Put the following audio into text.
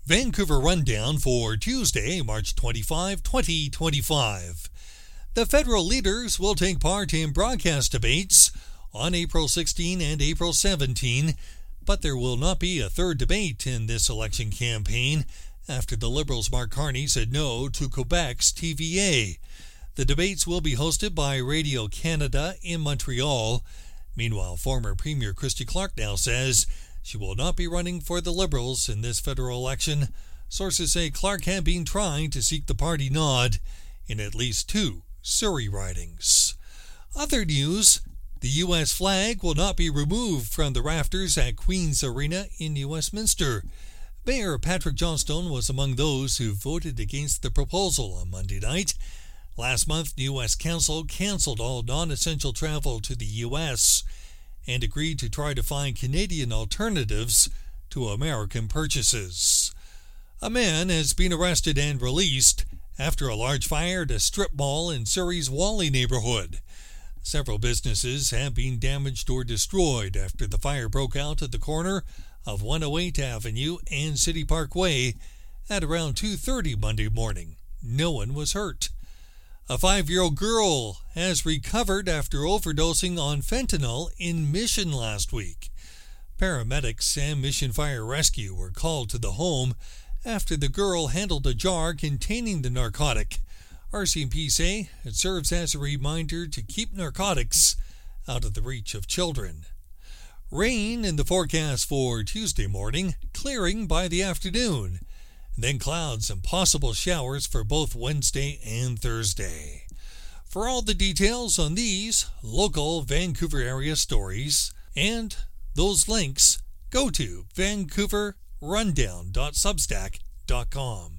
Vancouver Rundown for Tuesday, March 25, 2025. The federal leaders will take part in broadcast debates on April 16 and April 17, but there will not be a third debate in this election campaign after the Liberals' Mark Carney said no to Quebec's TVA. The debates will be hosted by Radio-Canada in Montreal. Meanwhile, former Premier Christy Clark now says she will not be running for the Liberals in this federal election. Sources say Clark had been trying to seek the party nod in at least 2 Surrey ridings. Other news: the U.S. flag will not be removed from the rafters at Queen's Arena in New Westminster. Mayor Patrick Johnstone was among those who voted against the proposal on Monday night. Last month, the U.S. Council canceled all non-essential travel to the U.S. and agreed to try to find Canadian alternatives to American purchases. A man has been arrested and released after a large fire at a strip mall in Surrey's Whalley neighborhood. Several businesses have been damaged or destroyed after the fire broke out at the corner of 108 Avenue and City Parkway at around 2:30 Monday morning. No one was hurt. A 5-year-old girl has recovered after overdosing on fentanyl in Mission last week. Paramedics and Mission Fire Rescue were called to the home after the girl handled a jar containing the narcotic. RCMP say it serves as a reminder to keep narcotics out of the reach of children. Rain in the forecast for Tuesday morning, clearing by the afternoon. Then clouds and possible showers for both Wednesday and Thursday. For all the details on these local Vancouver area stories and those links, go to vancouverrundown.substack.com.